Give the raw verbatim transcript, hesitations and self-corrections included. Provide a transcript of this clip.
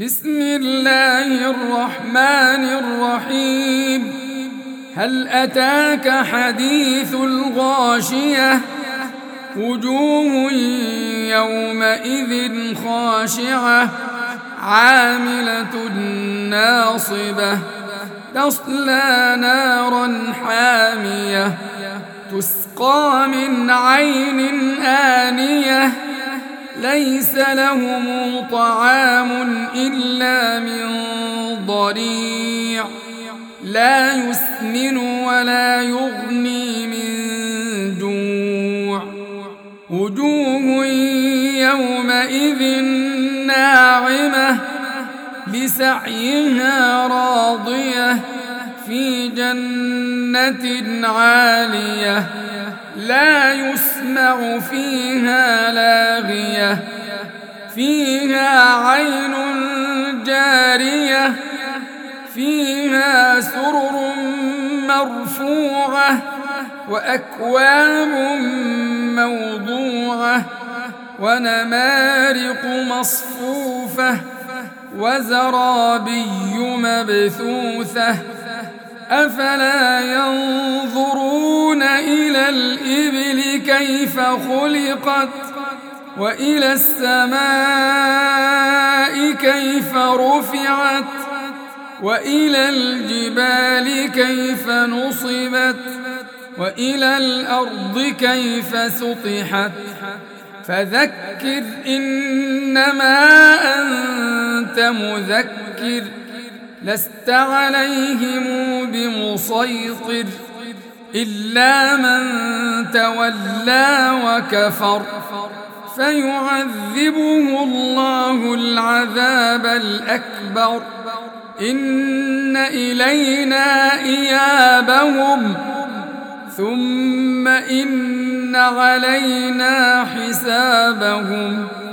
بسم الله الرحمن الرحيم. هل أتاك حديث الغاشية؟ وجوه يومئذ خاشعة عاملة ناصبة تصلى نارا حامية تسقى من عين آنية ليس لهم طعام إلا من ضريع لا يسمن ولا يغني من جوع. وجوه يومئذ ناعمة لسعيها راضية في جنة عالية لا يسمع فيها لاغية فيها عين جارية فيها سرر مرفوعة وأكواب موضوعة ونمارق مصفوفة وزرابي مبثوثة أفلا ينظرون إلى الإبل كيف خلقت وإلى السماء كيف رفعت وإلى الجبال كيف نصبت وإلى الأرض كيف سطحت فذكر إنما أنت مذكر لست عليهم بمسيطر إلا من تولى وكفر فيعذبه الله العذاب الأكبر إن إلينا إيابهم ثم إن علينا حسابهم.